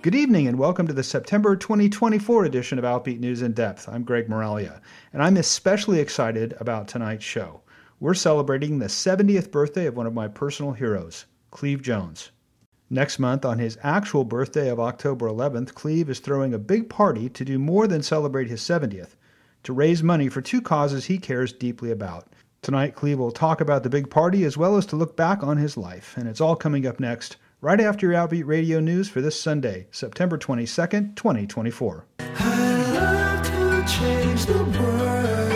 Good evening and welcome to the September 2024 edition of Outbeat News in Depth. I'm Greg Moralia, and I'm especially excited about tonight's show. We're celebrating the 70th birthday of one of my personal heroes, Cleve Jones. Next month, on his actual birthday of October 11th, Cleve is throwing a big party to do more than celebrate his 70th, to raise money for two causes he cares deeply about. Tonight, Cleve will talk about the big party as well as to look back on his life, and it's all coming up next, right after your Outbeat Radio News for this Sunday, September 22nd, 2024. I'd love to change the world,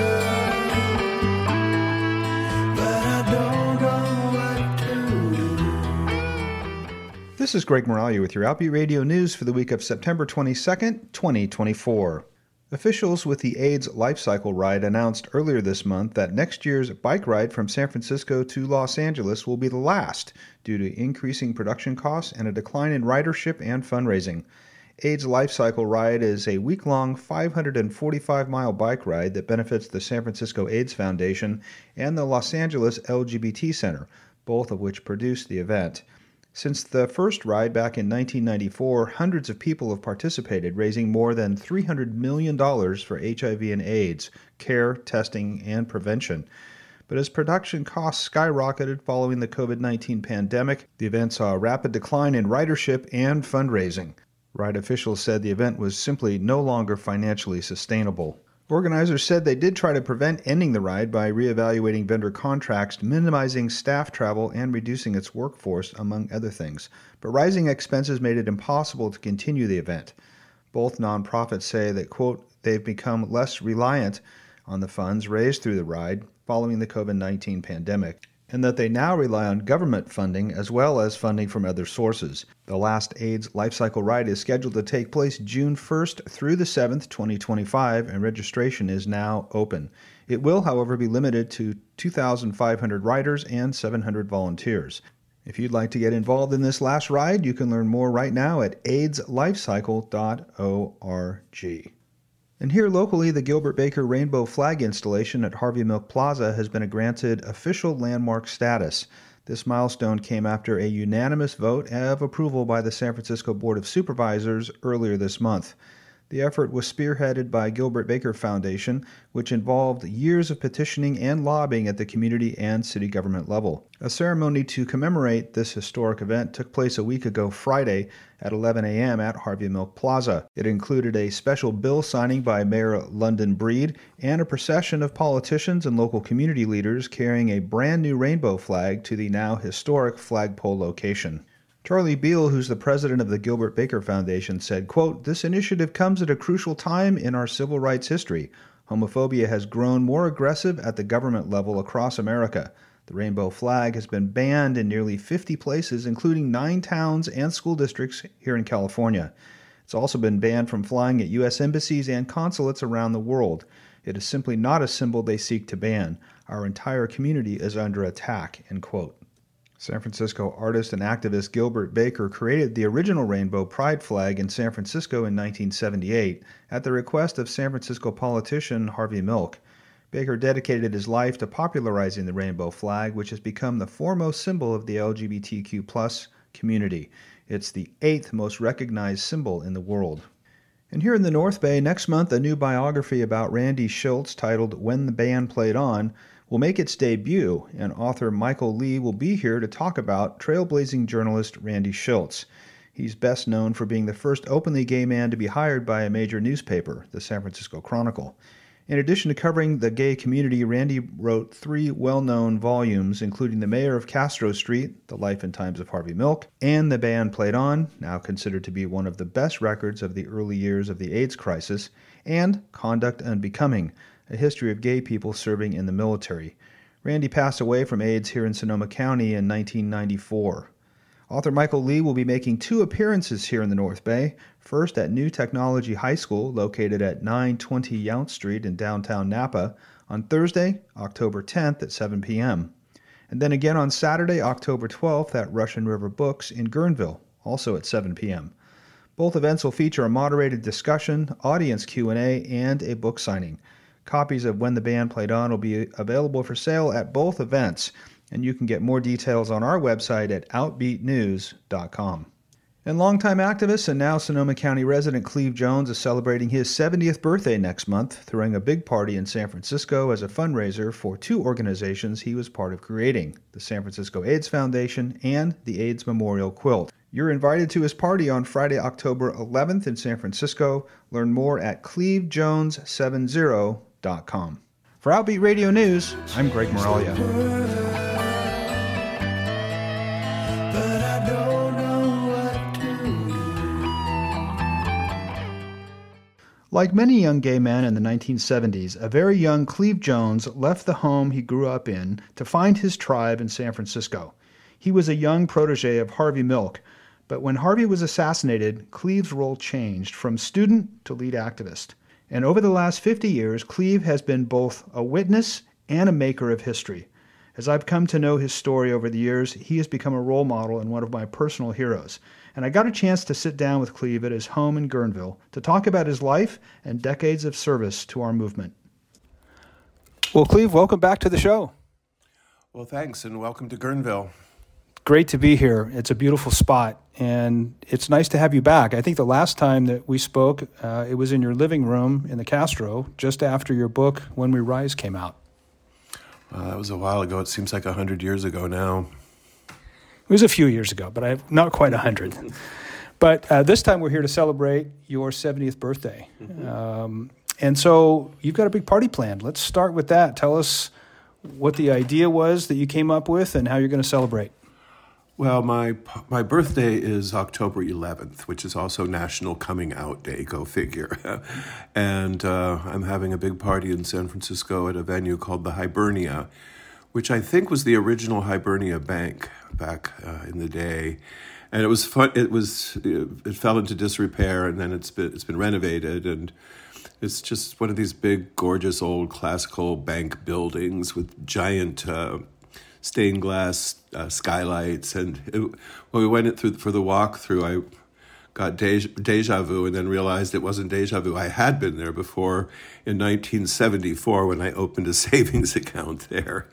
but I don't know what to do. This is Greg Moralia with your Outbeat Radio News for the week of September 22nd, 2024. Officials with the AIDS Life Cycle Ride announced earlier this month that next year's bike ride from San Francisco to Los Angeles will be the last due to increasing production costs and a decline in ridership and fundraising. AIDS Life Cycle Ride is a week-long 545-mile bike ride that benefits the San Francisco AIDS Foundation and the Los Angeles LGBT Center, both of which produced the event. Since the first ride back in 1994, hundreds of people have participated, raising more than $300 million for HIV and AIDS, care, testing, and prevention. But as production costs skyrocketed following the COVID-19 pandemic, the event saw a rapid decline in ridership and fundraising. Ride officials said the event was simply no longer financially sustainable. Organizers said they did try to prevent ending the ride by reevaluating vendor contracts, minimizing staff travel, and reducing its workforce, among other things. But rising expenses made it impossible to continue the event. Both nonprofits say that, quote, they've become less reliant on the funds raised through the ride following the COVID-19 pandemic, and that they now rely on government funding as well as funding from other sources. The last AIDS Life Cycle Ride is scheduled to take place June 1st through the 7th, 2025, and registration is now open. It will, however, be limited to 2,500 riders and 700 volunteers. If you'd like to get involved in this last ride, you can learn more right now at AIDSLifecycle.org. And here locally, the Gilbert Baker Rainbow Flag installation at Harvey Milk Plaza has been granted official landmark status. This milestone came after a unanimous vote of approval by the San Francisco Board of Supervisors earlier this month. The effort was spearheaded by Gilbert Baker Foundation, which involved years of petitioning and lobbying at the community and city government level. A ceremony to commemorate this historic event took place a week ago Friday at 11 a.m. at Harvey Milk Plaza. It included a special bill signing by Mayor London Breed and a procession of politicians and local community leaders carrying a brand new rainbow flag to the now historic flagpole location. Charlie Beal, who's the president of the Gilbert Baker Foundation, said, quote, this initiative comes at a crucial time in our civil rights history. Homophobia has grown more aggressive at the government level across America. The rainbow flag has been banned in nearly 50 places, including 9 towns and school districts here in California. It's also been banned from flying at U.S. embassies and consulates around the world. It is simply not a symbol they seek to ban. Our entire community is under attack, end quote. San Francisco artist and activist Gilbert Baker created the original rainbow pride flag in San Francisco in 1978 at the request of San Francisco politician Harvey Milk. Baker dedicated his life to popularizing the rainbow flag, which has become the foremost symbol of the LGBTQ+ community. It's the 8th most recognized symbol in the world. And here in the North Bay, next month, a new biography about Randy Shilts titled When the Band Played On will make its debut, and author Michael Lee will be here to talk about trailblazing journalist Randy Shilts. He's best known for being the first openly gay man to be hired by a major newspaper, the San Francisco Chronicle. In addition to covering the gay community, Randy wrote 3 well-known volumes, including The Mayor of Castro Street, The Life and Times of Harvey Milk, and The Band Played On, now considered to be one of the best records of the early years of the AIDS crisis, and Conduct Unbecoming, a history of gay people serving in the military. Randy passed away from AIDS here in Sonoma County in 1994. Author Michael Lee will be making 2 appearances here in the North Bay, first at New Technology High School, located at 920 Yount Street in downtown Napa, on Thursday, October 10th at 7 p.m., and then again on Saturday, October 12th at Russian River Books in Guerneville, also at 7 p.m. Both events will feature a moderated discussion, audience Q&A, and a book signing. Copies of When the Band Played On will be available for sale at both events, and you can get more details on our website at outbeatnews.com. And longtime activist and now Sonoma County resident Cleve Jones is celebrating his 70th birthday next month, throwing a big party in San Francisco as a fundraiser for two organizations he was part of creating, the San Francisco AIDS Foundation and the AIDS Memorial Quilt. You're invited to his party on Friday, October 11th in San Francisco. Learn more at clevejones70.com. For Outbeat Radio News, I'm Greg Moralia. But I don't know what to do. Like many young gay men in the 1970s, a very young Cleve Jones left the home he grew up in to find his tribe in San Francisco. He was a young protege of Harvey Milk, but when Harvey was assassinated, Cleve's role changed from student to lead activist. And over the last 50 years, Cleve has been both a witness and a maker of history. As I've come to know his story over the years, he has become a role model and one of my personal heroes. And I got a chance to sit down with Cleve at his home in Guerneville to talk about his life and decades of service to our movement. Well, Cleve, welcome back to the show. Well, thanks, and welcome to Guerneville. Great to be here. It's a beautiful spot, and it's nice to have you back. I think the last time that we spoke, it was in your living room in the Castro, just after your book, When We Rise, came out. That was a while ago. It seems like 100 years ago now. It was a few years ago, but not quite 100. But this time we're here to celebrate your 70th birthday. Mm-hmm. And so you've got a big party planned. Let's start with that. Tell us what the idea was that you came up with and how you're going to celebrate. Well, my birthday is October 11th, which is also National Coming Out Day, go figure. And I'm having a big party in San Francisco at a venue called the Hibernia, which I think was the original Hibernia Bank back in the day. And it was fun. It fell into disrepair, and then it's been renovated, and it's just one of these big, gorgeous, old classical bank buildings with giant stained glass skylights. And when we went through for the walkthrough, I got deja vu, and then realized it wasn't deja vu. I had been there before in 1974 when I opened a savings account there.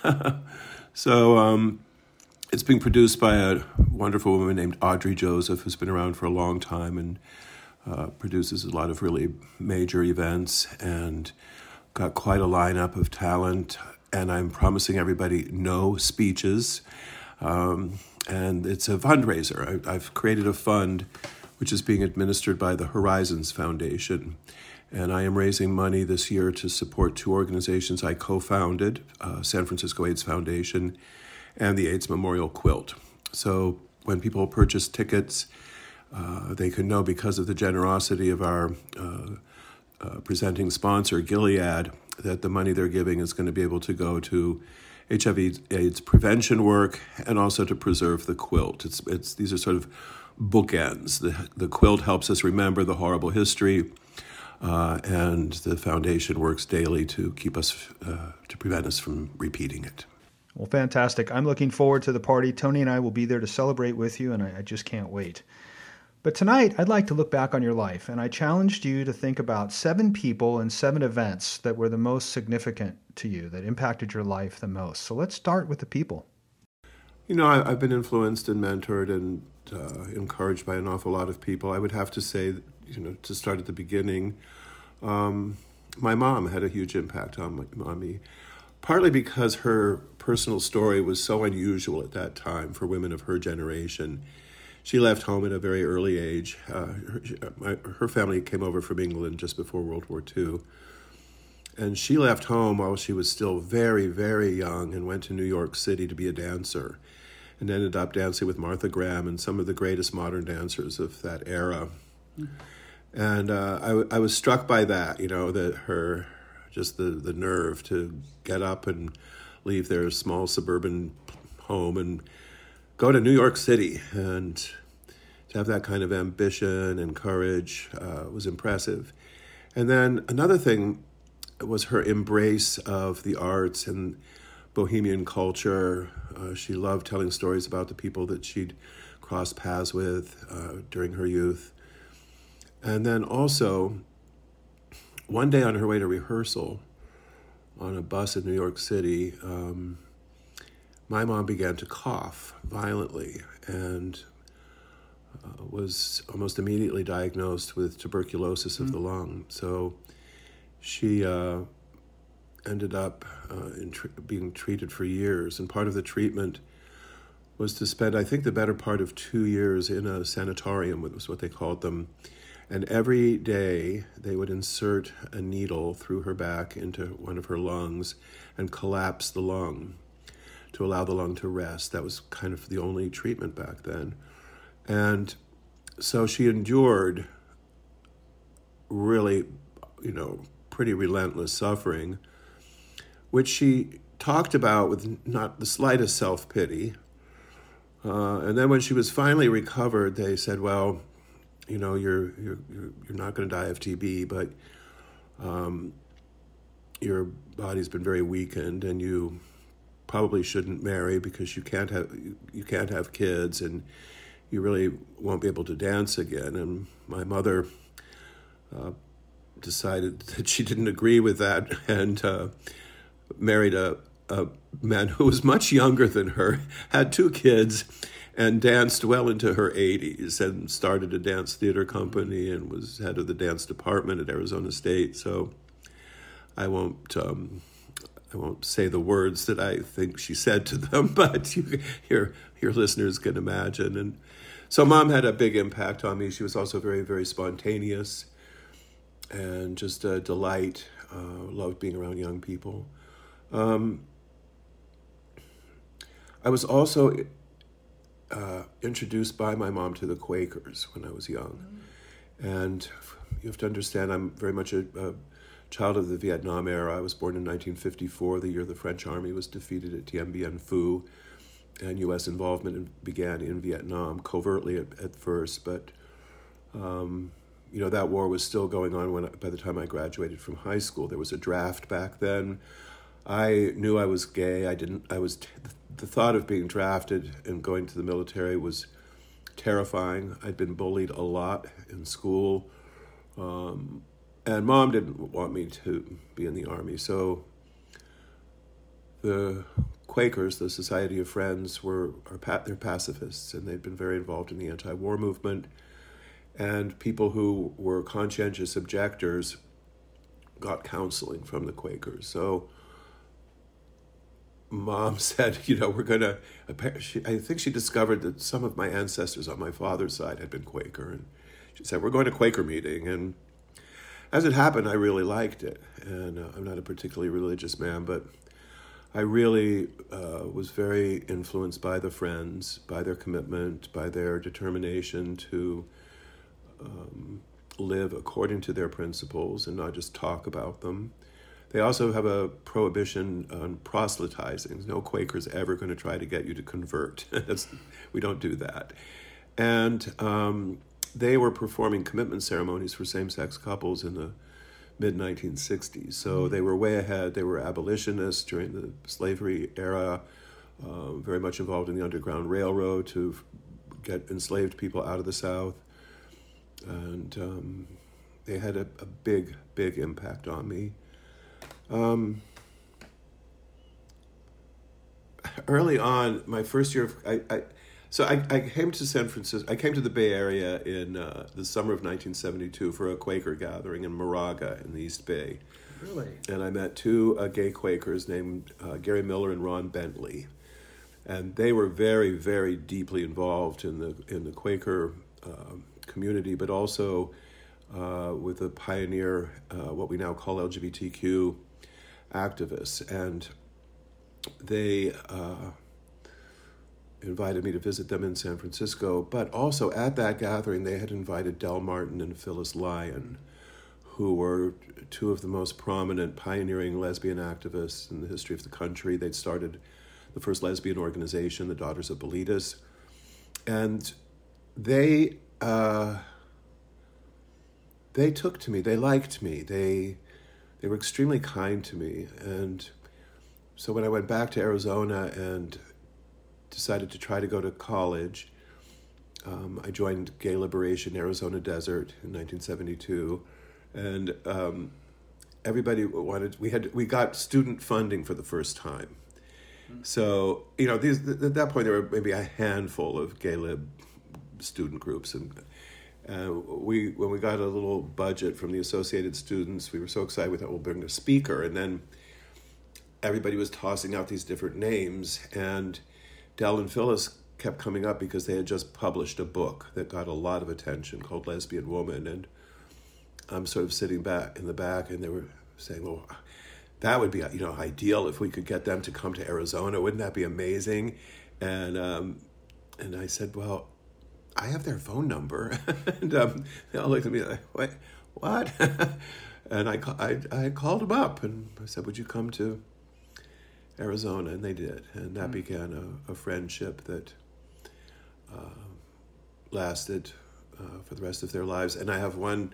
So it's being produced by a wonderful woman named Audrey Joseph, who's been around for a long time and produces a lot of really major events, and got quite a lineup of talent. And I'm promising everybody no speeches. And it's a fundraiser. I've created a fund which is being administered by the Horizons Foundation. And I am raising money this year to support two organizations I co-founded, San Francisco AIDS Foundation and the AIDS Memorial Quilt. So when people purchase tickets, they can know, because of the generosity of our presenting sponsor, Gilead, that the money they're giving is going to be able to go to HIV/AIDS prevention work and also to preserve the quilt. These are sort of bookends. The quilt helps us remember the horrible history, and the foundation works daily to keep us to prevent us from repeating it. Well, fantastic. I'm looking forward to the party. Tony and I will be there to celebrate with you, and I just can't wait. But tonight, I'd like to look back on your life, and I challenged you to think about 7 people and 7 events that were the most significant to you, that impacted your life the most. So let's start with the people. You know, I've been influenced and mentored and encouraged by an awful lot of people. I would have to say, to start at the beginning, my mom had a huge impact on me, partly because her personal story was so unusual at that time for women of her generation. She left home at a very early age. Her family came over from England just before World War II. And she left home while she was still very, very young and went to New York City to be a dancer, and ended up dancing with Martha Graham and some of the greatest modern dancers of that era. And I was struck by that, that her, just the nerve to get up and leave their small suburban home and go to New York City, and to have that kind of ambition and courage was impressive. And then another thing was her embrace of the arts and bohemian culture. She loved telling stories about the people that she'd crossed paths with during her youth. And then also, one day on her way to rehearsal on a bus in New York City, my mom began to cough violently, and was almost immediately diagnosed with tuberculosis of the lung. So she ended up being treated for years. And part of the treatment was to spend, I think, the better part of 2 years in a sanatorium, was what they called them. And every day they would insert a needle through her back into one of her lungs and collapse the lung to allow the lung to rest. That was kind of the only treatment back then. And so she endured really, pretty relentless suffering, which she talked about with not the slightest self-pity. And then when she was finally recovered, they said, well, you're not going to die of TB, but your body's been very weakened, and you probably shouldn't marry because you can't have kids, and you really won't be able to dance again. And my mother decided that she didn't agree with that, and married a man who was much younger than her, had 2 kids, and danced well into her 80s, and started a dance theater company and was head of the dance department at Arizona State. So I won't say the words that I think she said to them, but your listeners can imagine. And so Mom had a big impact on me. She was also very, very spontaneous and just a delight. Loved being around young people. I was also introduced by my mom to the Quakers when I was young. And you have to understand, I'm very much a child of the Vietnam era. I was born in 1954, the year the French army was defeated at Dien Bien Phu, and U.S. involvement began in Vietnam, covertly at first, but that war was still going on by the time I graduated from high school. There was a draft back then. I knew I was gay. The thought of being drafted and going to the military was terrifying. I'd been bullied a lot in school. And Mom didn't want me to be in the Army. So the Quakers, the Society of Friends, they're pacifists, and they'd been very involved in the anti-war movement. And people who were conscientious objectors got counseling from the Quakers. So Mom said, we're going to... I think she discovered that some of my ancestors on my father's side had been Quaker. And she said, we're going to Quaker meeting. And as it happened, I really liked it. And I'm not a particularly religious man, but I really was very influenced by the Friends, by their commitment, by their determination to live according to their principles and not just talk about them. They also have a prohibition on proselytizing. No Quaker's ever going to try to get you to convert. We don't do that. And they were performing commitment ceremonies for same-sex couples in the mid-1960s. So they were way ahead. They were abolitionists during the slavery era, very much involved in the Underground Railroad to get enslaved people out of the South. And they had a big, big impact on me. Early on, my first year I came to San Francisco. I came to the Bay Area in the summer of 1972 for a Quaker gathering in Moraga in the East Bay. Really? And I met 2 gay Quakers named Gary Miller and Ron Bentley, and they were very, very deeply involved in the Quaker community, but also with the pioneer, what we now call LGBTQ activists. And they invited me to visit them in San Francisco, but also at that gathering they had invited Del Martin and Phyllis Lyon, who were 2 of the most prominent pioneering lesbian activists in the history of the country. They'd started the first lesbian organization, the Daughters of Bilitis, and they took to me. They liked me. They were extremely kind to me. And so when I went back to Arizona and decided to try to go to college, I joined Gay Liberation Arizona Desert in 1972, and everybody we got student funding for the first time. So at that point there were maybe a handful of gay lib student groups. And when we got a little budget from the Associated Students, we were so excited we thought we'll bring a speaker. And then everybody was tossing out these different names, and Del and Phyllis kept coming up because they had just published a book that got a lot of attention called Lesbian Woman. And I'm sort of sitting back in the back, and they were saying, well, that would be, ideal if we could get them to come to Arizona. Wouldn't that be amazing? And I said, well, I have their phone number. And they all looked at me like, wait, what? And I called them up, and I said, would you come to Arizona? And they did. And that began a friendship that lasted for the rest of their lives. And I have one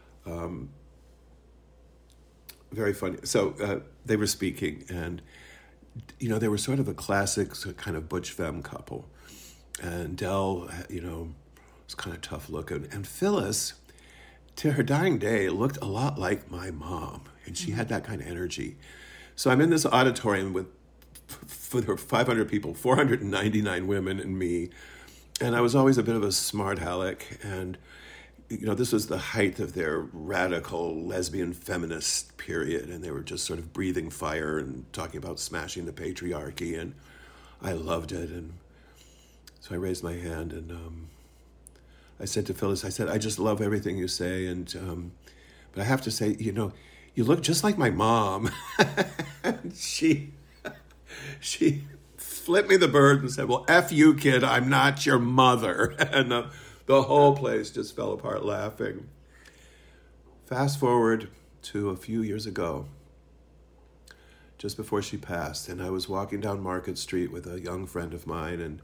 very funny. So they were speaking, and they were sort of a classic kind of butch femme couple. And Del, was kind of tough looking, and Phyllis, to her dying day, looked a lot like my mom, and she had that kind of energy. So I'm in this auditorium with 500 people, 499 women and me. And I was always a bit of a smart aleck. And, this was the height of their radical lesbian feminist period. And they were just sort of breathing fire and talking about smashing the patriarchy. And I loved it. And so I raised my hand, and I said to Phyllis, I just love everything you say. And but I have to say, you look just like my mom. And she flipped me the bird and said, well, F you, kid, I'm not your mother. And the whole place just fell apart laughing. Fast forward to a few years ago, just before she passed, and I was walking down Market Street with a young friend of mine, and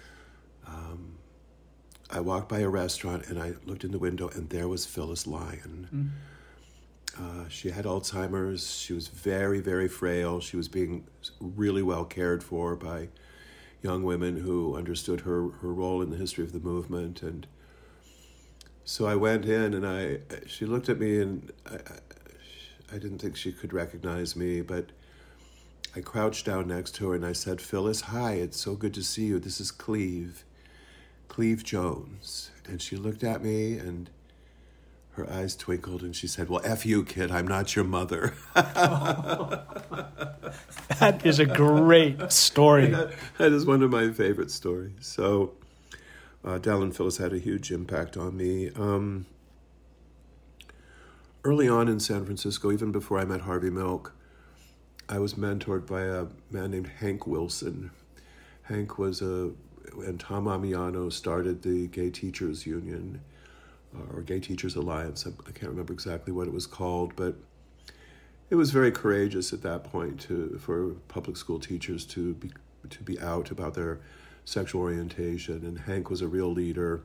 I walked by a restaurant, and I looked in the window, and there was Phyllis Lyon. She had Alzheimer's. She was very, very frail. She was being really well cared for by young women who understood her role in the history of the movement. And so I went in, and she looked at me, and I didn't think she could recognize me, but I crouched down next to her, and I said, Phyllis, hi, it's so good to see you. This is Cleve Jones. And she looked at me, and her eyes twinkled, and she said, well, F you, kid, I'm not your mother. That is a great story. That is one of my favorite stories. So Del and Phyllis had a huge impact on me. Early on in San Francisco, even before I met Harvey Milk, I was mentored by a man named Hank Wilson. Hank and Tom Amiano started the Gay Teachers Union, or Gay Teachers Alliance. I can't remember exactly what it was called, but it was very courageous at that point for public school teachers to be out about their sexual orientation. And Hank was a real leader.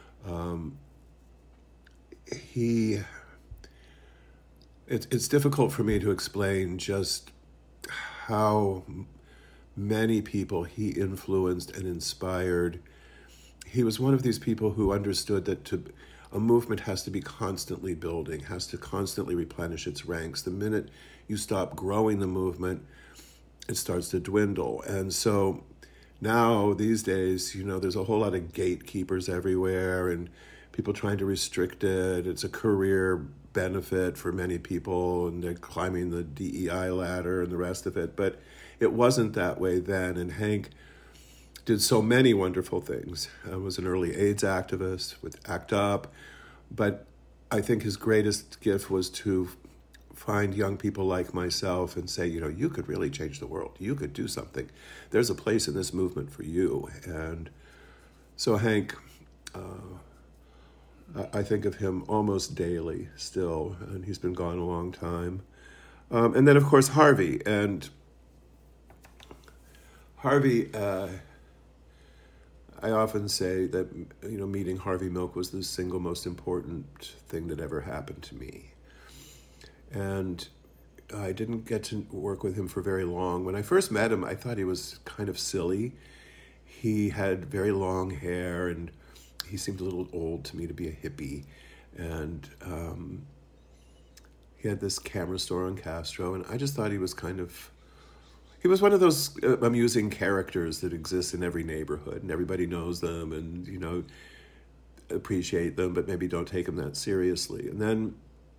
It's difficult for me to explain just how many people he influenced and inspired. He was one of these people who understood that a movement has to be constantly building, has to constantly replenish its ranks. The minute you stop growing the movement, it starts to dwindle. And so now, these days, there's a whole lot of gatekeepers everywhere and people trying to restrict it. It's a career benefit for many people, and they're climbing the DEI ladder and the rest of it. But it wasn't that way then, and Hank did so many wonderful things. Was an early AIDS activist with ACT UP, but I think his greatest gift was to find young people like myself and say, you could really change the world. You could do something. There's a place in this movement for you. And so Hank, I think of him almost daily still, and he's been gone a long time. And then, of course, Harvey. And Harvey, I often say that, meeting Harvey Milk was the single most important thing that ever happened to me. And I didn't get to work with him for very long. When I first met him, I thought he was kind of silly. He had very long hair, and he seemed a little old to me to be a hippie. And he had this camera store on Castro, and I just thought he was he was one of those amusing characters that exist in every neighborhood, and everybody knows them. And, appreciate them, but maybe don't take them that seriously. And then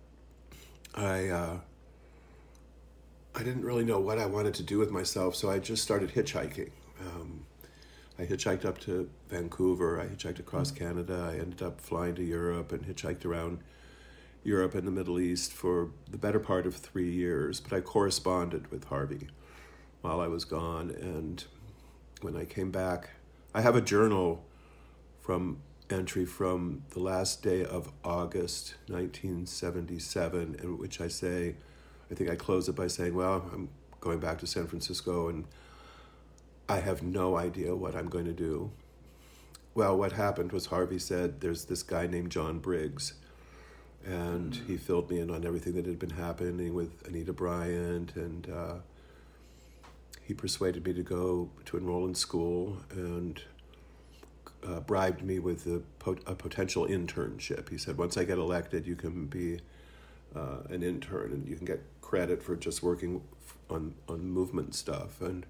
I didn't really know what I wanted to do with myself, so I just started hitchhiking. I hitchhiked up to Vancouver, I hitchhiked across Canada, I ended up flying to Europe and hitchhiked around Europe and the Middle East for the better part of 3 years, but I corresponded with Harvey while I was gone, and when I came back, I have a journal entry from the last day of August 1977, in which I think I close it by saying, well, I'm going back to San Francisco and I have no idea what I'm going to do. Well, what happened was Harvey said, there's this guy named John Briggs, and he filled me in on everything that had been happening with Anita Bryant, and he persuaded me to enroll in school, and bribed me with a potential internship. He said, once I get elected, you can be an intern, and you can get credit for just working on movement stuff. And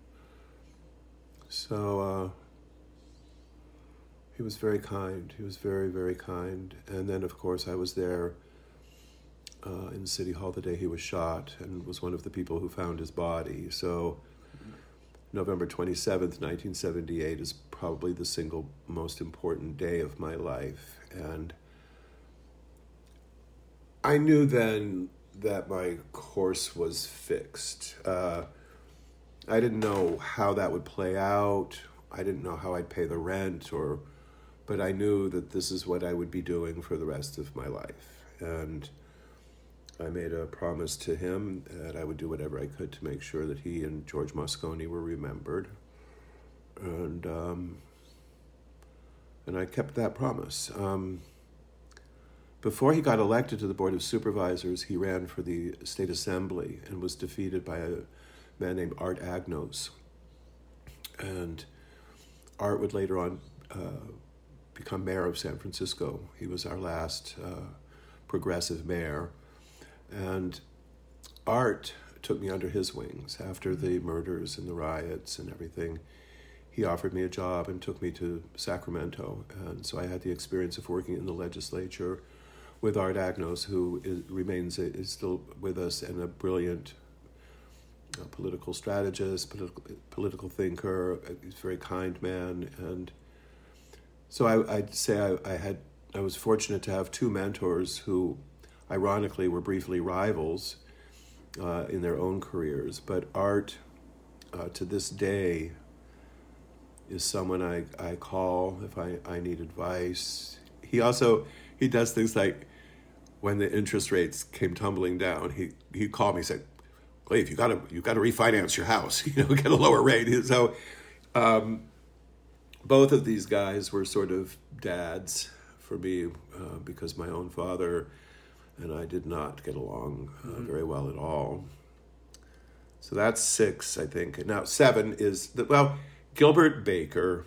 so he was very kind. He was very, very kind. And then, of course, I was there in City Hall the day he was shot and was one of the people who found his body. So November 27th, 1978 is probably the single most important day of my life. And I knew then that my course was fixed. I didn't know how that would play out. I didn't know how I'd pay the rent, but I knew that this is what I would be doing for the rest of my life. And I made a promise to him that I would do whatever I could to make sure that he and George Moscone were remembered. And I kept that promise. Before he got elected to the Board of Supervisors, he ran for the State Assembly and was defeated by a man named Art Agnos. And Art would later on become mayor of San Francisco. He was our last progressive mayor. And Art took me under his wings after the murders and the riots and everything. He offered me a job and took me to Sacramento. And so I had the experience of working in the legislature with Art Agnos, who is still with us and a brilliant political strategist, political thinker. He's a very kind man. And so I'd say I was fortunate to have two mentors who ironically were briefly rivals in their own careers. But Art, to this day, is someone I call if I need advice. He does things like when the interest rates came tumbling down, he called me and said, Cleve, you got to refinance your house, get a lower rate. So both of these guys were sort of dads for me because my own father and I did not get along very well at all. So that's 6, I think. And now 7 is, Gilbert Baker.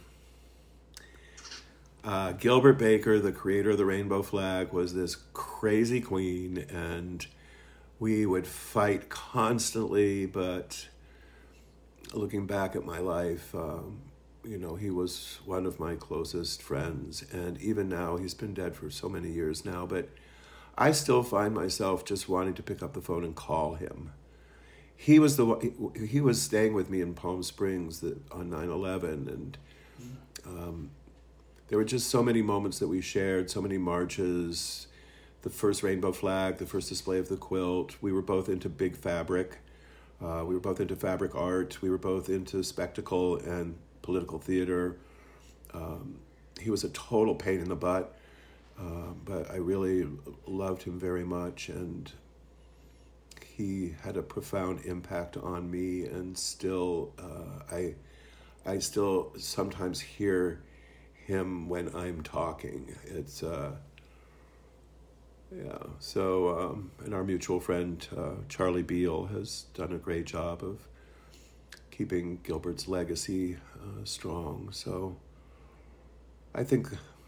Gilbert Baker, the creator of the rainbow flag, was this crazy queen, and we would fight constantly, but looking back at my life, he was one of my closest friends, and even now, he's been dead for so many years now, but I still find myself just wanting to pick up the phone and call him. He was staying with me in Palm Springs on 9/11, and there were just so many moments that we shared, so many marches, the first rainbow flag, the first display of the quilt. We were both into big fabric. We were both into fabric art. We were both into spectacle and political theater. He was a total pain in the butt, but I really loved him very much, and he had a profound impact on me, and still, I still sometimes hear him when I'm talking. It's So, and our mutual friend Charlie Beale has done a great job of keeping Gilbert's legacy strong. So, I think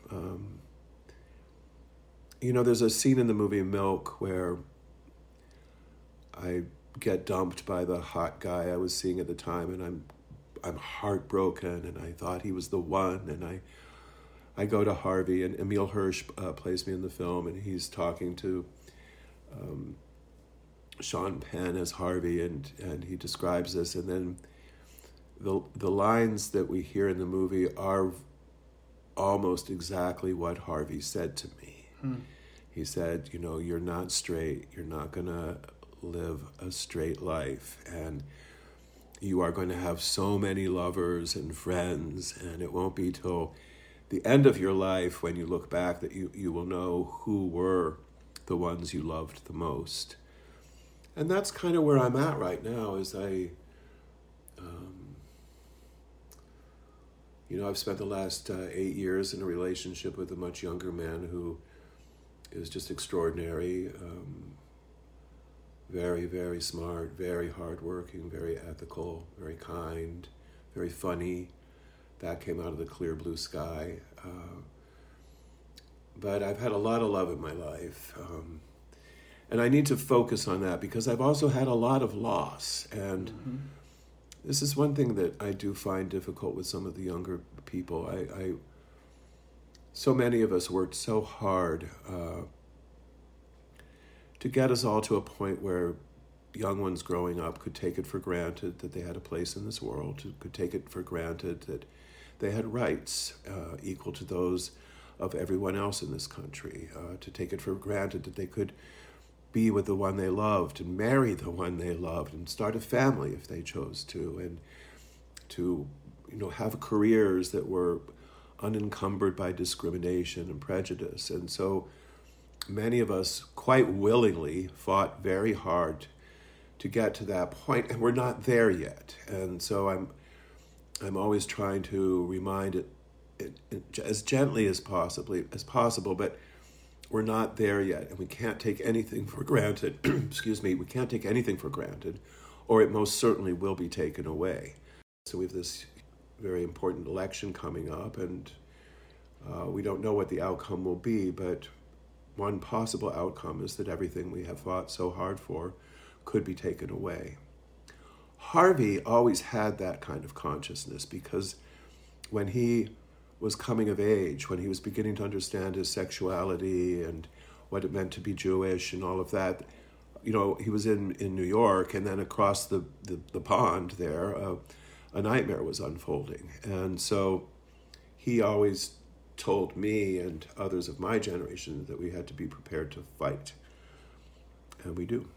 there's a scene in the movie Milk where I get dumped by the hot guy I was seeing at the time, and I'm heartbroken, and I thought he was the one, and I go to Harvey, and Emile Hirsch plays me in the film, and he's talking to Sean Penn as Harvey, and he describes this, and then the lines that we hear in the movie are almost exactly what Harvey said to me. He said, you're not straight, you're not going to live a straight life, and you are going to have so many lovers and friends, and it won't be till the end of your life when you look back that you will know who were the ones you loved the most. And that's kind of where I'm at right now, is I've spent the last 8 years in a relationship with a much younger man who is just extraordinary, very, very smart, very hardworking, very ethical, very kind, very funny. That came out of the clear blue sky. But I've had a lot of love in my life. And I need to focus on that because I've also had a lot of loss. And this is one thing that I do find difficult with some of the younger people. So many of us worked so hard to get us all to a point where young ones growing up could take it for granted that they had a place in this world, could take it for granted that they had rights equal to those of everyone else in this country, to take it for granted that they could be with the one they loved and marry the one they loved and start a family if they chose to, and to have careers that were unencumbered by discrimination and prejudice. And so many of us quite willingly fought very hard to get to that point, and we're not there yet. And so I'm always trying to remind it as gently as possible, but we're not there yet, and we can't take anything for granted. Excuse me, we can't take anything for granted, or it most certainly will be taken away. So we have this very important election coming up, and we don't know what the outcome will be, but one possible outcome is that everything we have fought so hard for could be taken away. Harvey always had that kind of consciousness, because when he was coming of age, when he was beginning to understand his sexuality and what it meant to be Jewish and all of that, he was in New York, and then across the pond there, a nightmare was unfolding. And so he always told me and others of my generation that we had to be prepared to fight. And we do.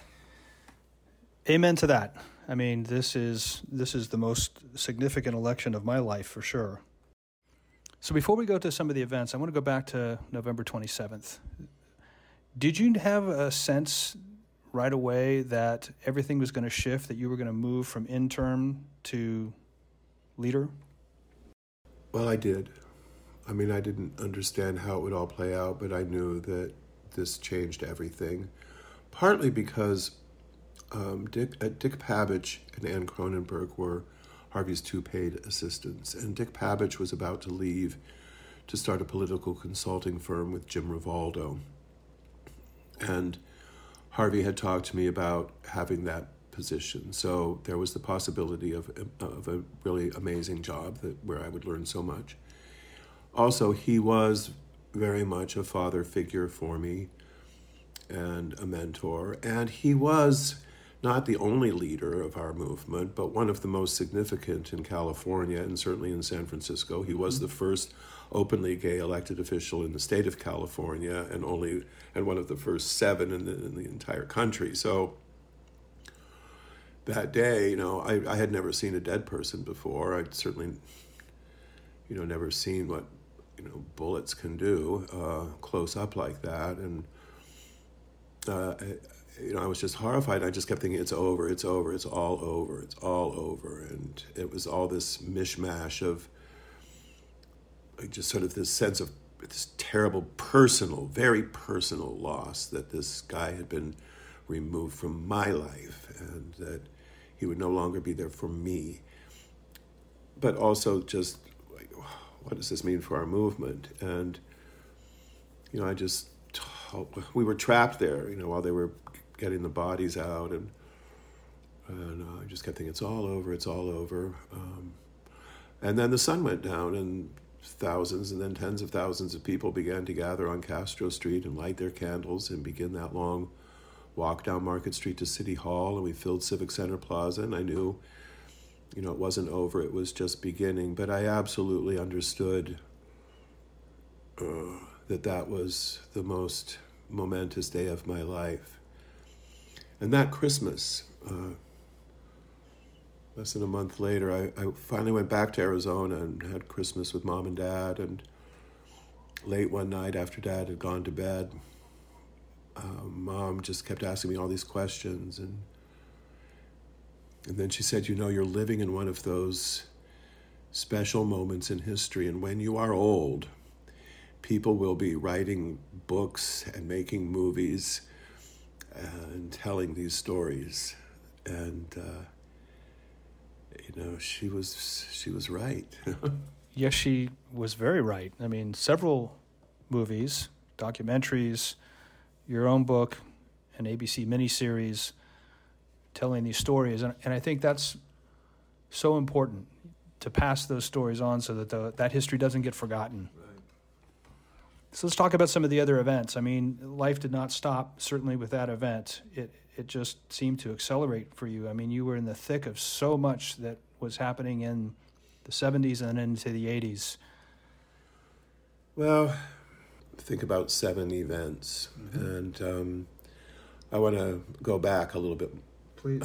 Amen to that. I mean, this is the most significant election of my life for sure. So before we go to some of the events, I want to go back to November 27th. Did you have a sense right away that everything was going to shift, that you were going to move from intern to leader? Well, I did. I mean, I didn't understand how it would all play out, but I knew that this changed everything. Partly because Dick Pavich and Ann Cronenberg were Harvey's two paid assistants, and Dick Pavich was about to leave to start a political consulting firm with Jim Rivaldo. And Harvey had talked to me about having that position, so there was the possibility of a really amazing job where I would learn so much. Also, he was very much a father figure for me and a mentor, and he was not the only leader of our movement, but one of the most significant in California and certainly in San Francisco. He was the first openly gay elected official in the state of California, and one of the first 7 in the entire country. So that day, I had never seen a dead person before. I'd certainly, never seen what bullets can do close up like that, and I was just horrified. I just kept thinking, it's over, it's over, it's all over, it's all over. And it was all this mishmash of just sort of this sense of this terrible personal, very personal loss, that this guy had been removed from my life and that he would no longer be there for me. But also just, what does this mean for our movement? And, we were trapped there, while they were getting the bodies out, and I just kept thinking, it's all over, it's all over. And then the sun went down, and thousands and then tens of thousands of people began to gather on Castro Street and light their candles and begin that long walk down Market Street to City Hall, and we filled Civic Center Plaza, and I knew, it wasn't over, it was just beginning. But I absolutely understood that was the most momentous day of my life. And that Christmas, less than a month later, I finally went back to Arizona and had Christmas with Mom and Dad. And late one night after Dad had gone to bed, Mom just kept asking me all these questions. And then she said, you're living in one of those special moments in history. And when you are old, people will be writing books and making movies and telling these stories. And she was right. Yes, she was very right. I mean, several movies, documentaries, your own book, an ABC miniseries telling these stories. And I think that's so important, to pass those stories on so that that history doesn't get forgotten. Right. So let's talk about some of the other events. I mean, life did not stop, certainly with that event. It just seemed to accelerate for you. I mean, you were in the thick of so much that was happening in the 70s and into the 80s. Well, think about 7 events. Mm-hmm. And I want to go back a little bit. Please.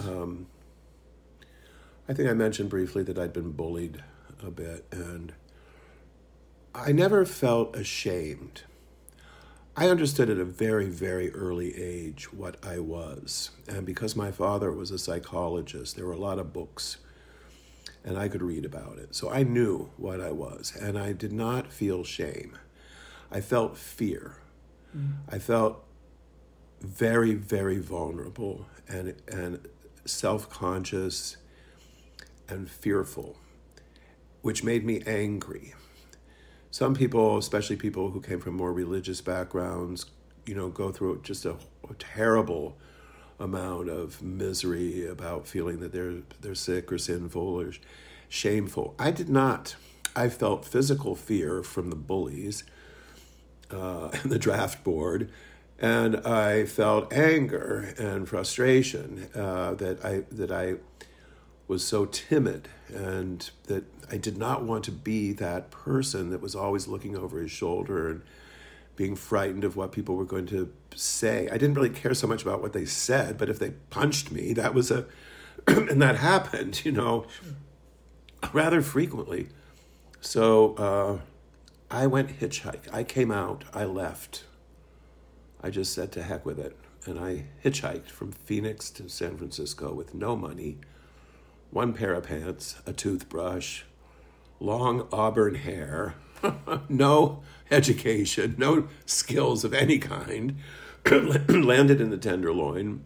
I think I mentioned briefly that I'd been bullied a bit, and I never felt ashamed. I understood at a very, very early age what I was. And because my father was a psychologist, there were a lot of books, and I could read about it. So I knew what I was, and I did not feel shame. I felt fear. I felt very, very vulnerable and self-conscious and fearful, which made me angry. Some people, especially people who came from more religious backgrounds, go through just a terrible amount of misery about feeling that they're sick or sinful or shameful. I did not. I felt physical fear from the bullies and the draft board, and I felt anger and frustration that I was so timid, and that I did not want to be that person that was always looking over his shoulder and being frightened of what people were going to say. I didn't really care so much about what they said, but if they punched me, that was and that happened, rather frequently. So I went hitchhike. I came out, I left. I just said to heck with it. And I hitchhiked from Phoenix to San Francisco with no money, 1 pair of pants, a toothbrush, long auburn hair, no education, no skills of any kind, landed in the Tenderloin,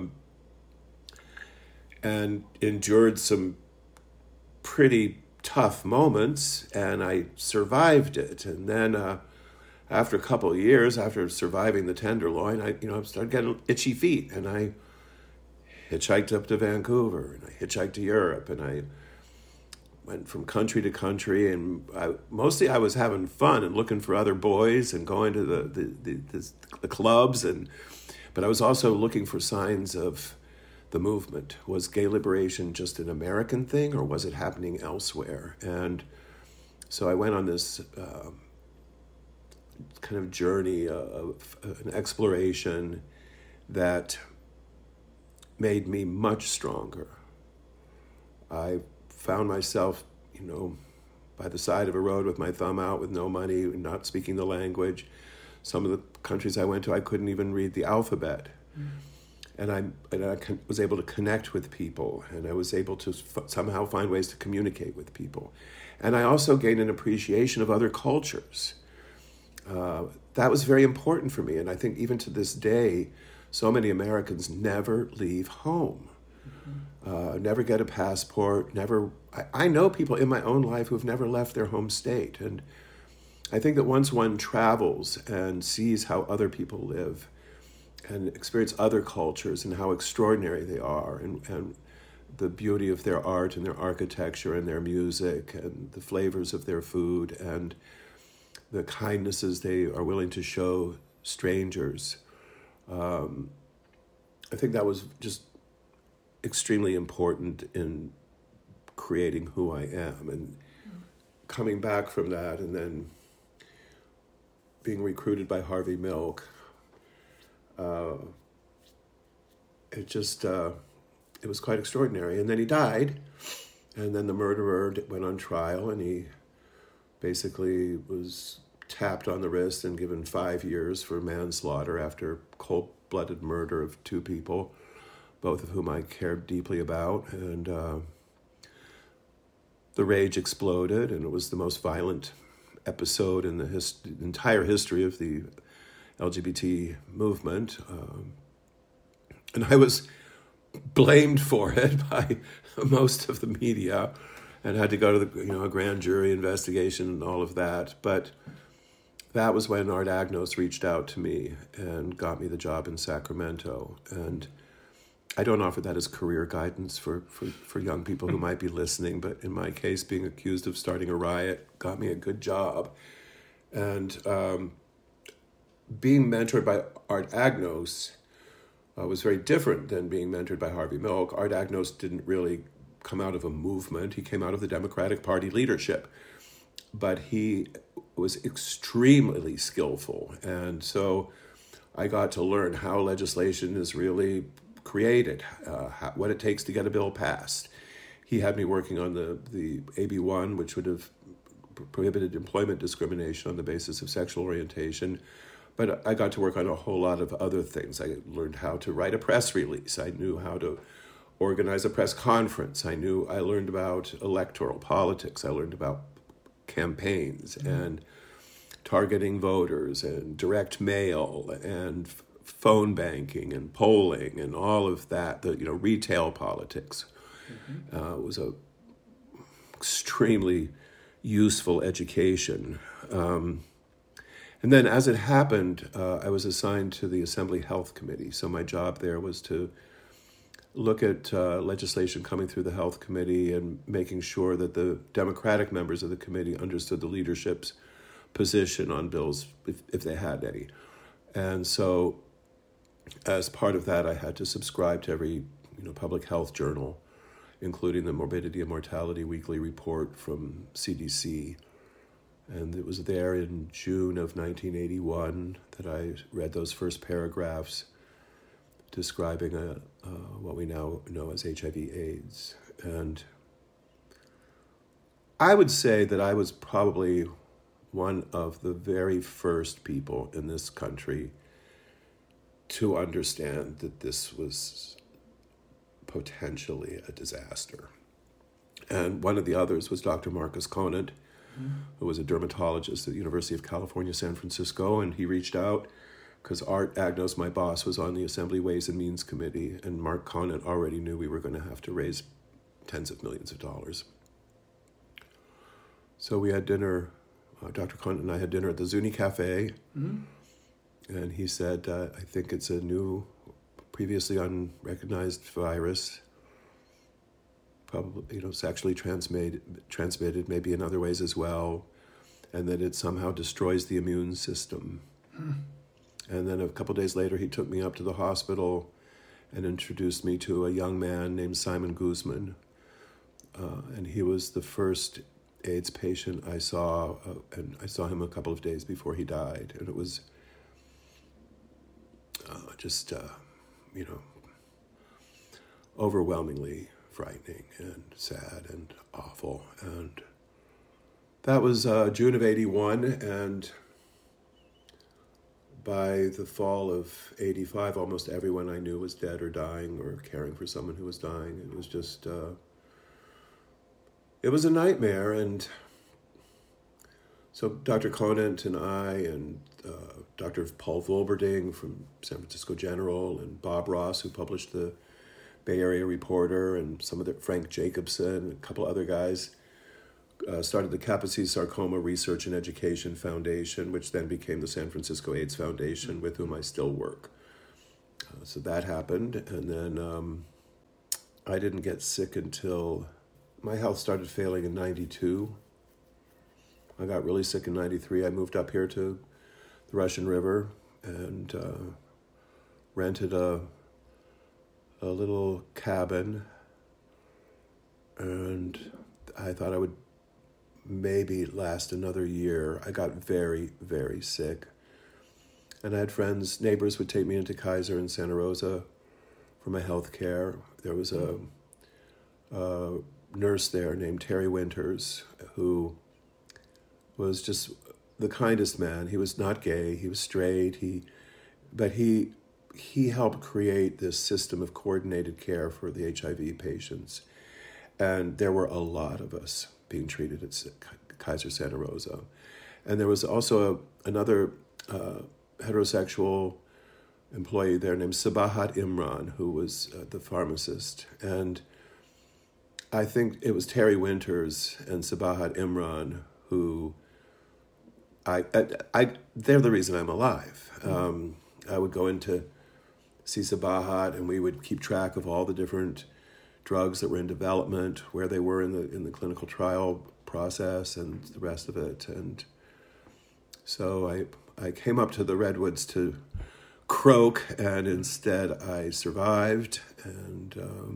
and endured some pretty tough moments, and I survived it. And then after a couple of years, after surviving the Tenderloin, I started getting itchy feet, and I hitchhiked up to Vancouver, and I hitchhiked to Europe, and I went from country to country, and mostly I was having fun and looking for other boys and going to the clubs, but I was also looking for signs of the movement. Was gay liberation just an American thing, or was it happening elsewhere? And so I went on this kind of journey of an exploration that made me much stronger. I found myself, by the side of a road with my thumb out, with no money, not speaking the language. Some of the countries I went to, I couldn't even read the alphabet. And I was able to connect with people, and I was able to somehow find ways to communicate with people. And I also gained an appreciation of other cultures. That was very important for me, and I think even to this day, so many Americans never leave home, never get a passport, I know people in my own life who've never left their home state. And I think that once one travels and sees how other people live and experience other cultures and how extraordinary they are, and the beauty of their art and their architecture and their music and the flavors of their food and the kindnesses they are willing to show strangers. I think that was just extremely important in creating who I am. And coming back from that and then being recruited by Harvey Milk, it was quite extraordinary. And then he died, and then the murderer went on trial, and he basically was tapped on the wrist and given 5 years for manslaughter after cold-blooded murder of 2 people, both of whom I cared deeply about. And the rage exploded, and it was the most violent episode in the entire history of the LGBT movement. And I was blamed for it by most of the media and had to go to a grand jury investigation and all of that. But that was when Art Agnos reached out to me and got me the job in Sacramento. And I don't offer that as career guidance for young people who might be listening, but in my case, being accused of starting a riot got me a good job. And being mentored by Art Agnos was very different than being mentored by Harvey Milk. Art Agnos didn't really come out of a movement. He came out of the Democratic Party leadership. But he was extremely skillful. And so I got to learn how legislation is really created, what it takes to get a bill passed. He had me working on the AB1, which would have prohibited employment discrimination on the basis of sexual orientation. But I got to work on a whole lot of other things. I learned how to write a press release. I knew how to organize a press conference. I learned about electoral politics. I learned about campaigns and targeting voters and direct mail and phone banking and polling and all of that. Retail politics was a extremely useful education. And then as it happened, I was assigned to the Assembly Health Committee. So my job there was to look at legislation coming through the Health Committee and making sure that the Democratic members of the committee understood the leadership's position on bills, if they had any. And so as part of that, I had to subscribe to every public health journal, including the Morbidity and Mortality Weekly Report from CDC. And it was there in June of 1981 that I read those first paragraphs describing what we now know as HIV/AIDS. And I would say that I was probably one of the very first people in this country to understand that this was potentially a disaster. And one of the others was Dr. Marcus Conant, who was a dermatologist at the University of California, San Francisco, and he reached out because Art Agnos, my boss, was on the Assembly Ways and Means Committee, and Mark Conant already knew we were going to have to raise tens of millions of dollars. So we had dinner, Dr. Conant and I had dinner at the Zuni Cafe, and he said, I think it's a new, previously unrecognized virus, probably, sexually transmitted, maybe in other ways as well, and that it somehow destroys the immune system. And then a couple days later, he took me up to the hospital and introduced me to a young man named Simon Guzman. And he was the first AIDS patient I saw, and I saw him a couple of days before he died. And it was overwhelmingly frightening and sad and awful. And that was June of 81, and by the fall of 85, almost everyone I knew was dead or dying or caring for someone who was dying. It was just, it was a nightmare. And so Dr. Conant and I and Dr. Paul Volberding from San Francisco General and Bob Ross, who published the Bay Area Reporter, and Frank Jacobson, a couple other guys, started the Kaposi Sarcoma Research and Education Foundation, which then became the San Francisco AIDS Foundation, with whom I still work. So that happened, and then I didn't get sick until my health started failing in 92. I got really sick in 93. I moved up here to the Russian River and rented a little cabin, and I thought I would maybe last another year. I got very, very sick. And I had friends, neighbors would take me into Kaiser and Santa Rosa for my health care. There was a nurse there named Terry Winters, who was just the kindest man. He was not gay, he was straight, but he helped create this system of coordinated care for the HIV patients. And there were a lot of us being treated at Kaiser Santa Rosa. And there was also another heterosexual employee there named Sabahat Imran, who was the pharmacist. And I think it was Terry Winters and Sabahat Imran who they're the reason I'm alive. I would go in to see Sabahat, and we would keep track of all the different drugs that were in development, where they were in the clinical trial process, and the rest of it. And so I came up to the Redwoods to croak, and instead I survived. And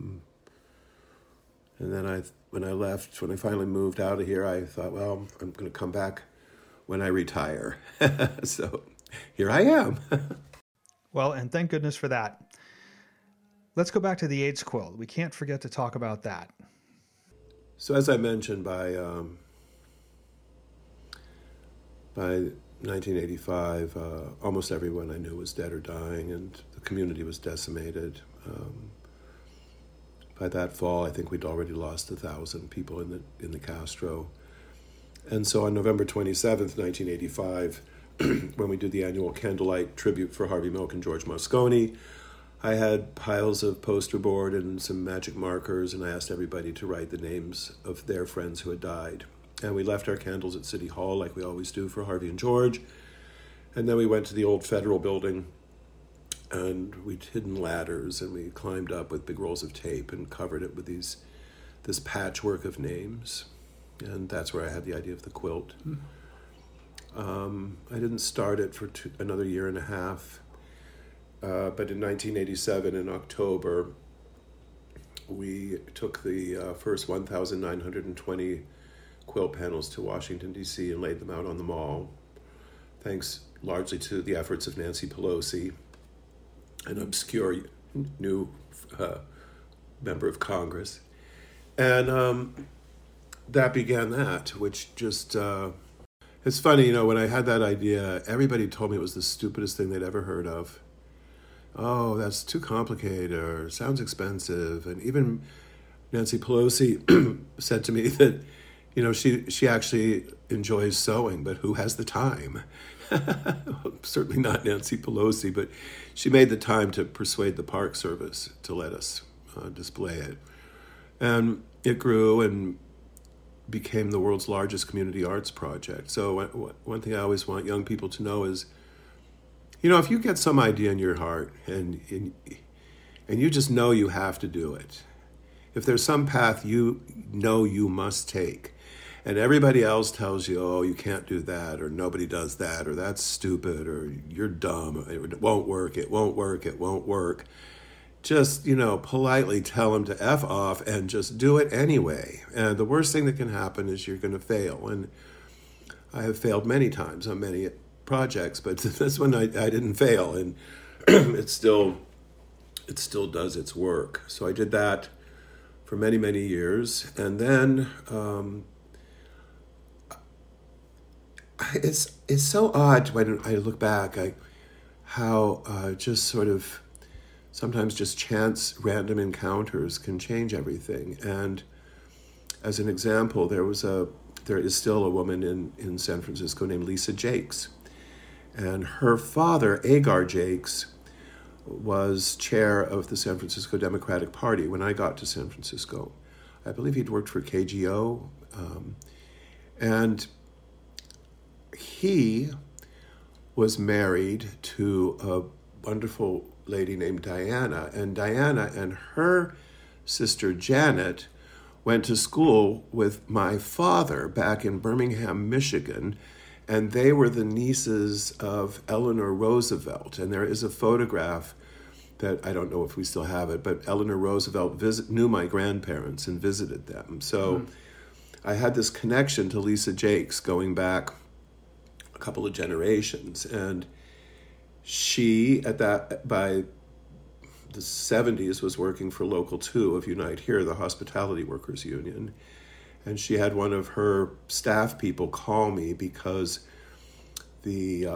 then when I finally moved out of here, I thought, well, I'm going to come back when I retire. So here I am. Well, and thank goodness for that. Let's go back to the AIDS quilt. We can't forget to talk about that. So as I mentioned, by 1985, almost everyone I knew was dead or dying, and the community was decimated. By that fall, I think we'd already lost 1,000 people in the Castro. And so on November 27th, 1985, when we did the annual candlelight tribute for Harvey Milk and George Moscone, I had piles of poster board and some magic markers, and I asked everybody to write the names of their friends who had died. And we left our candles at City Hall like we always do for Harvey and George. And then we went to the old Federal Building, and we'd hidden ladders, and we climbed up with big rolls of tape and covered it with this patchwork of names. And that's where I had the idea of the quilt. I didn't start it for another year and a half. But in 1987, in October, we took the first 1,920 quilt panels to Washington, D.C. and laid them out on the Mall, thanks largely to the efforts of Nancy Pelosi, an obscure new member of Congress. And that began that, which just... it's funny, when I had that idea, everybody told me it was the stupidest thing they'd ever heard of. Oh, that's too complicated, or sounds expensive. And even Nancy Pelosi said to me that, she actually enjoys sewing, but who has the time? Certainly not Nancy Pelosi, but she made the time to persuade the Park Service to let us display it. And it grew and became the world's largest community arts project. So one thing I always want young people to know is, if you get some idea in your heart and you just know you have to do it, if there's some path you know you must take, and everybody else tells you, oh, you can't do that, or nobody does that, or that's stupid, or you're dumb, it won't work, it won't work, it won't work, just, politely tell them to F off and just do it anyway. And the worst thing that can happen is you're going to fail. And I have failed many times on many projects, but this one I didn't fail, and it still does its work. So I did that for many, many years, and then it's so odd when I look back how just sort of sometimes just chance random encounters can change everything. And as an example, there is still a woman in San Francisco named Lisa Jakes. And her father, Agar Jakes, was chair of the San Francisco Democratic Party when I got to San Francisco. I believe he'd worked for KGO. And he was married to a wonderful lady named Diana. And Diana and her sister Janet went to school with my father back in Birmingham, Michigan, and they were the nieces of Eleanor Roosevelt. And there is a photograph that I don't know if we still have it, but Eleanor Roosevelt knew my grandparents and visited them. So I had this connection to Lisa Jakes going back a couple of generations. And she, by the 70s, was working for Local 2 of Unite Here, the Hospitality Workers Union. And she had one of her staff people call me because the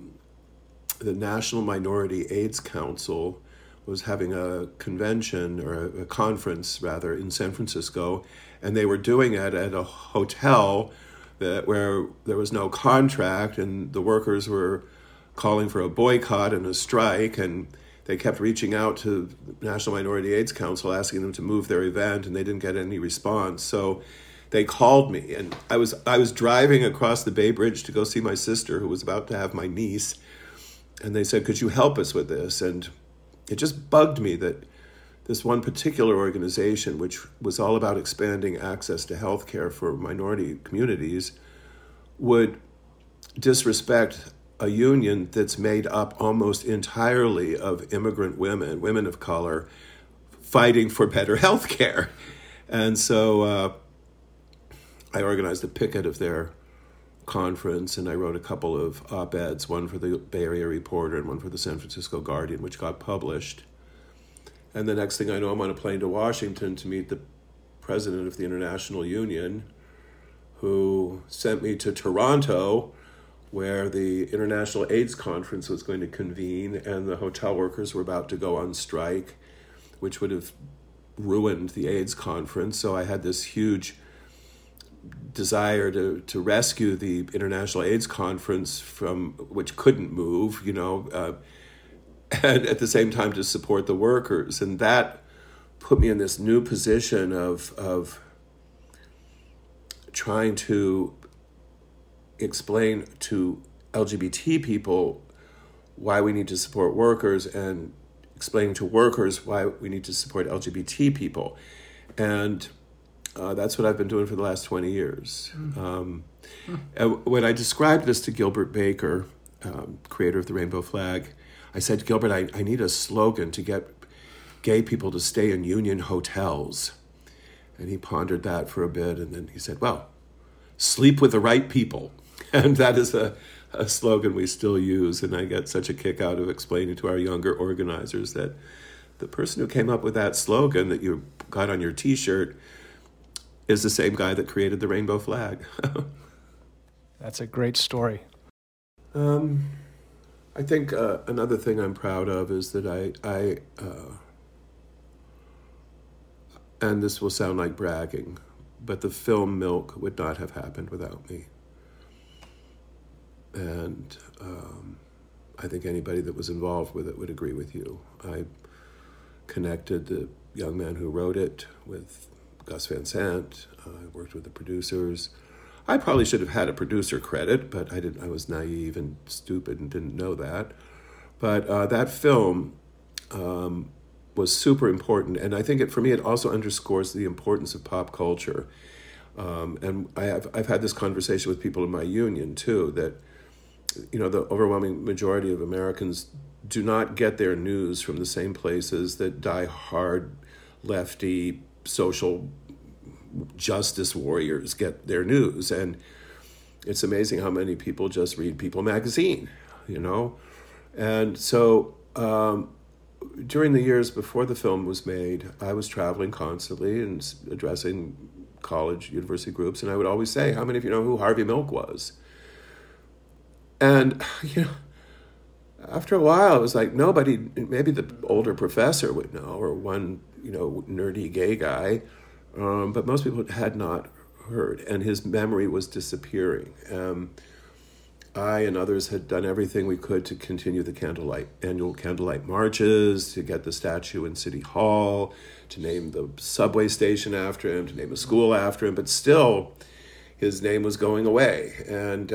National Minority AIDS Council was having a convention, or a conference rather, in San Francisco, and they were doing it at a hotel where there was no contract, and the workers were calling for a boycott and a strike, and they kept reaching out to the National Minority AIDS Council asking them to move their event, and they didn't get any response. So they called me, and I was driving across the Bay Bridge to go see my sister, who was about to have my niece, and they said, "Could you help us with this?" And it just bugged me that this one particular organization, which was all about expanding access to health care for minority communities, would disrespect a union that's made up almost entirely of immigrant women of color, fighting for better health care. And so I organized a picket of their conference, and I wrote a couple of op-eds, one for the Bay Area Reporter and one for the San Francisco Guardian, which got published. And the next thing I know, I'm on a plane to Washington to meet the president of the International Union, who sent me to Toronto, where the International AIDS Conference was going to convene, and the hotel workers were about to go on strike, which would have ruined the AIDS conference. So I had this huge desire to rescue the International AIDS Conference from which couldn't move, and at the same time to support the workers. And that put me in this new position of trying to explain to LGBT people why we need to support workers, and explaining to workers why we need to support LGBT people. And that's what I've been doing for the last 20 years. And when I described this to Gilbert Baker, creator of the Rainbow Flag, I said, "Gilbert, I need a slogan to get gay people to stay in union hotels." And he pondered that for a bit, and then he said, "Well, sleep with the right people." And that is a slogan we still use, and I get such a kick out of explaining to our younger organizers that the person who came up with that slogan that you got on your T-shirt is the same guy that created the Rainbow Flag. That's a great story. I think another thing I'm proud of is that I and this will sound like bragging, but the film Milk would not have happened without me. And I think anybody that was involved with it would agree with you. I connected the young man who wrote it with Gus Van Sant. I worked with the producers. I probably should have had a producer credit, but I didn't. I was naive and stupid and didn't know that. But that film was super important, and I think for me it also underscores the importance of pop culture. And I've had this conversation with people in my union too, that the overwhelming majority of Americans do not get their news from the same places that die-hard lefty social justice warriors get their news. And it's amazing how many people just read People magazine, And so during the years before the film was made, I was traveling constantly and addressing college, university groups, and I would always say, "How many of you know who Harvey Milk was?" And, after a while, it was like nobody, maybe the older professor would know, or one, nerdy gay guy, but most people had not heard, and his memory was disappearing. I and others had done everything we could to continue the annual candlelight marches, to get the statue in City Hall, to name the subway station after him, to name a school after him, but still his name was going away. And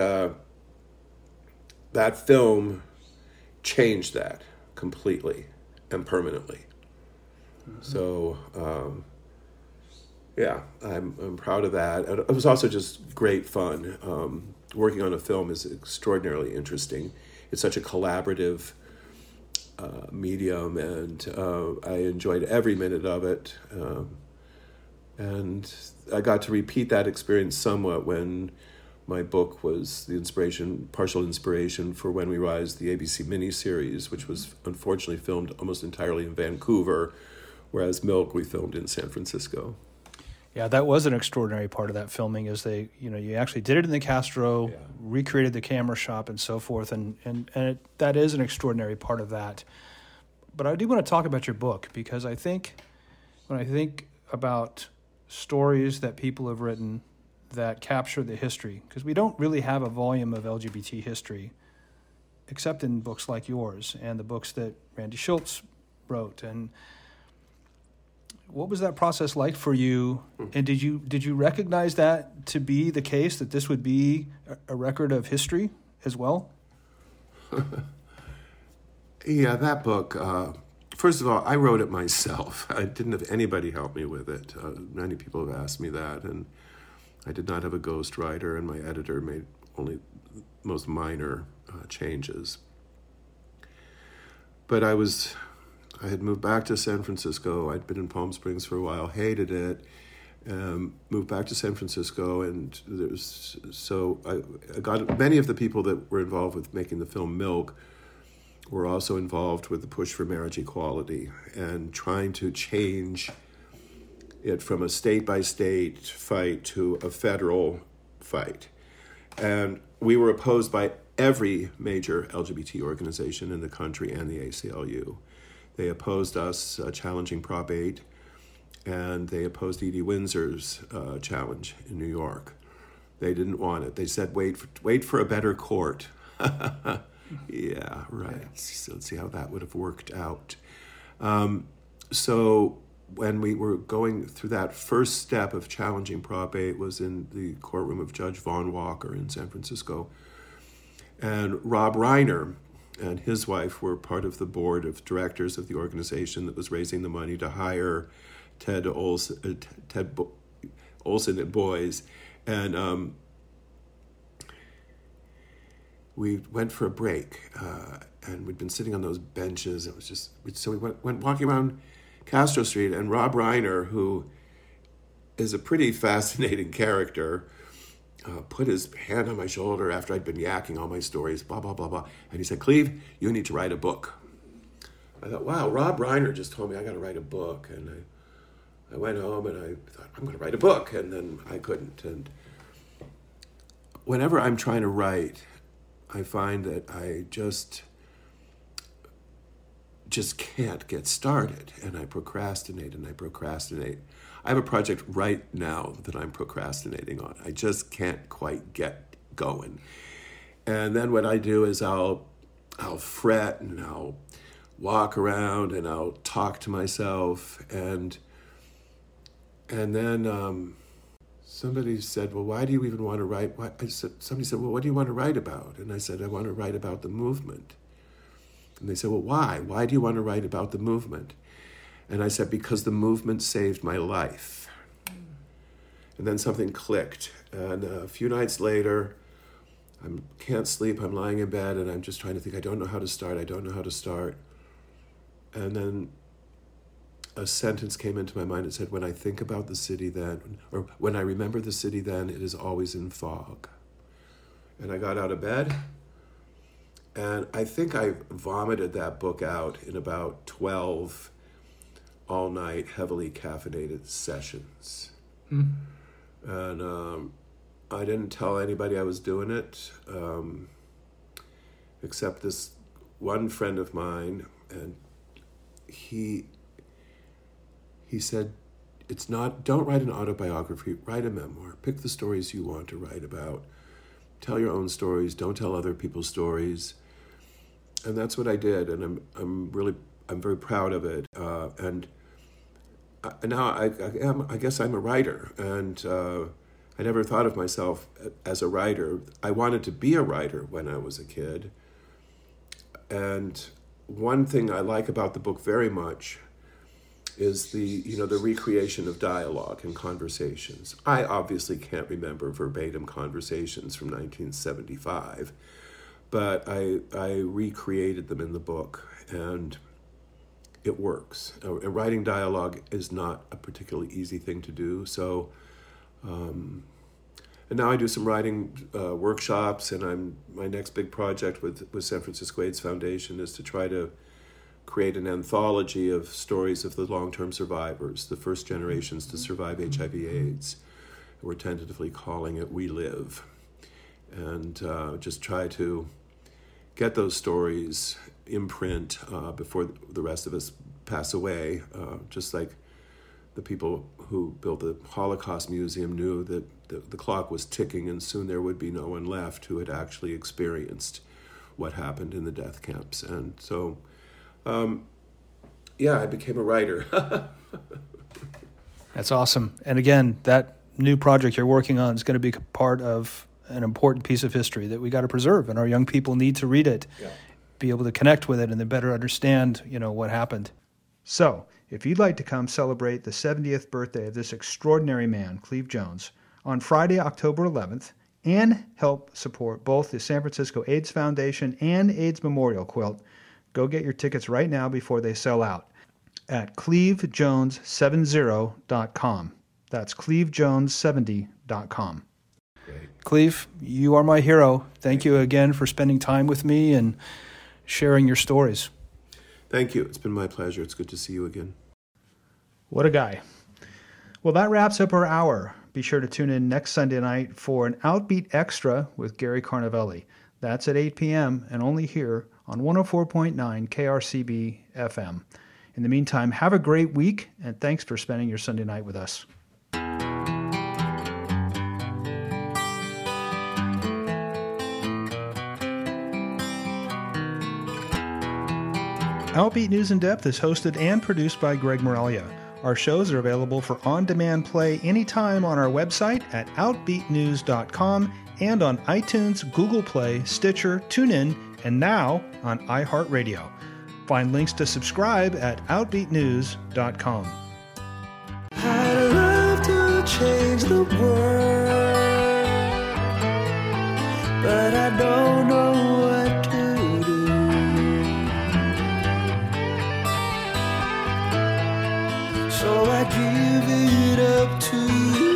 that film changed that completely and permanently. So, yeah, I'm proud of that. And it was also just great fun. Working on a film is extraordinarily interesting. It's such a collaborative medium, and I enjoyed every minute of it. And I got to repeat that experience somewhat when my book was the partial inspiration for When We Rise, the ABC miniseries, which was unfortunately filmed almost entirely in Vancouver, whereas Milk we filmed in San Francisco. Yeah, that was an extraordinary part of that filming, is you actually did it in the Castro, recreated the camera shop and so forth, and that is an extraordinary part of that. But I do want to talk about your book, because I think when I think about stories that people have written that capture the history, because we don't really have a volume of LGBT history except in books like yours and the books that Randy Schultz wrote. And what was that process like for you? And did you recognize that to be the case, that this would be a record of history as well? Yeah, that book, first of all, I wrote it myself. I didn't have anybody help me with it. Many people have asked me that, and I did not have a ghostwriter, and my editor made only most minor changes. But I had moved back to San Francisco. I'd been in Palm Springs for a while, hated it, moved back to San Francisco, and I got many of the people that were involved with making the film Milk were also involved with the push for marriage equality and trying to change it from a state-by-state fight to a federal fight. And we were opposed by every major LGBT organization in the country and the ACLU. They opposed us challenging Prop 8, and they opposed Edie Windsor's challenge in New York. They didn't want it. They said, wait for a better court. Yeah, right. So let's see how that would have worked out. So when we were going through that first step of challenging Prop 8 was in the courtroom of Judge Vaughn Walker in San Francisco. And Rob Reiner and his wife were part of the board of directors of the organization that was raising the money to hire Ted Olson at Boys. And we went for a break, and we'd been sitting on those benches. It was just, so we went walking around Castro Street, and Rob Reiner, who is a pretty fascinating character, put his hand on my shoulder after I'd been yakking all my stories, blah, blah, blah, blah. And he said, "Cleve, you need to write a book." I thought, wow, Rob Reiner just told me I got to write a book. And I went home and I thought, I'm going to write a book. And then I couldn't. And whenever I'm trying to write, I find that I just can't get started, and I procrastinate and I procrastinate. I have a project right now that I'm procrastinating on. I just can't quite get going. And then what I do is I'll fret and I'll walk around and I'll talk to myself, and then somebody said, "Well, why do you even want to write?" Somebody said, "Well, what do you want to write about?" And I said, "I want to write about the movement." And they said, "Well, why? Why do you want to write about the movement?" And I said, "Because the movement saved my life." And then something clicked. And a few nights later, I can't sleep. I'm lying in bed, and I'm just trying to think, I don't know how to start. And then a sentence came into my mind. It said, "When I think about the city then, or when I remember the city then, it is always in fog." And I got out of bed, and I think I vomited that book out in about 12 all-night, heavily caffeinated sessions. And I didn't tell anybody I was doing it, except this one friend of mine, and he said, don't write an autobiography, write a memoir. Pick the stories you want to write about. Tell your own stories, don't tell other people's stories. And that's what I did, and I'm very proud of it. And now I guess I'm a writer, and I never thought of myself as a writer. I wanted to be a writer when I was a kid. And one thing I like about the book very much is the recreation of dialogue and conversations. I obviously can't remember verbatim conversations from 1975, but I recreated them in the book, and it works. And writing dialogue is not a particularly easy thing to do, so and now I do some writing workshops, and my next big project with San Francisco AIDS Foundation is to try to create an anthology of stories of the long-term survivors, the first generations to survive HIV/AIDS. We're tentatively calling it We Live, and just try to get those stories in print before the rest of us pass away, just like the people who built the Holocaust Museum knew that the clock was ticking and soon there would be no one left who had actually experienced what happened in the death camps. And so, I became a writer. That's awesome. And again, that new project you're working on is going to be part of an important piece of history that we got to preserve, and our young people need to read it, be able to connect with it, and then better understand, what happened. So, if you'd like to come celebrate the 70th birthday of this extraordinary man, Cleve Jones, on Friday, October 11th, and help support both the San Francisco AIDS Foundation and AIDS Memorial Quilt, go get your tickets right now before they sell out at clevejones70.com. That's clevejones70.com. Cleve, you are my hero. Thank you again for spending time with me and sharing your stories. Thank you. It's been my pleasure. It's good to see you again. What a guy. Well, that wraps up our hour. Be sure to tune in next Sunday night for an Outbeat Extra with Gary Carnavelli. That's at 8 p.m. and only here on 104.9 KRCB FM. In the meantime, have a great week, and thanks for spending your Sunday night with us. Outbeat News in Depth is hosted and produced by Greg Moralia. Our shows are available for on-demand play anytime on our website at outbeatnews.com and on iTunes, Google Play, Stitcher, TuneIn, and now on iHeartRadio. Find links to subscribe at outbeatnews.com. I'd love to change the world, but I don't know what to do. So I give it up to you.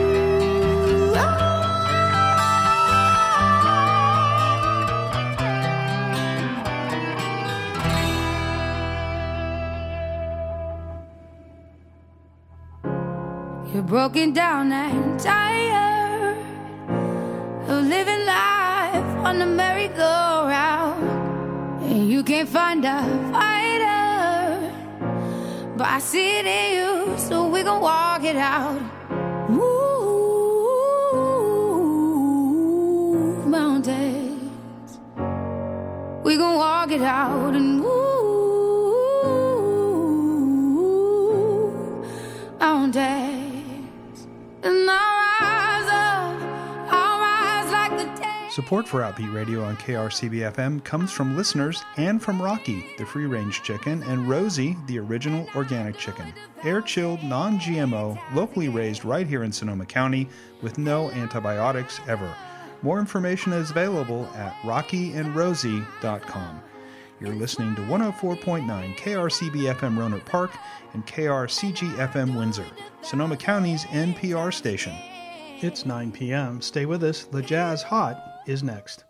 You're broken down and tired of living life on the merry-go-round, and you can't find a fighter, but I see it in you, so we gon' walk it out. Move mountains, we gon' walk it out and move mountains. And I'll rise like the day. Support for Outbeat Radio on KRCB-FM comes from listeners and from Rocky, the free-range chicken, and Rosie, the original organic chicken. Air-chilled, non-GMO, locally raised right here in Sonoma County with no antibiotics ever. More information is available at rockyandrosie.com. You're listening to 104.9 KRCB-FM Roanoke Park and KRCG-FM Windsor, Sonoma County's NPR station. It's 9 p.m. Stay with us. La Jazz Hot is next.